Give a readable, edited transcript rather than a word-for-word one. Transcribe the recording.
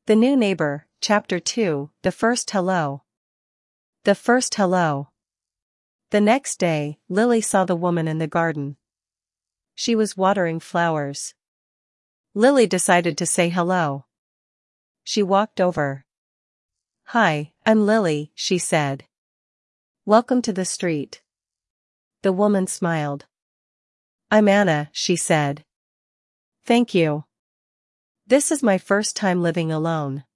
The New Neighbor, Chapter 2, The First Hello. The First Hello. The next day, Lily saw the woman in the garden. She was watering flowers. Lily decided to say hello. She walked over. "Hi, I'm Lily," she said. "Welcome to the street." The woman smiled. "I'm Anna," she said. "Thank you. This is my first time living alone."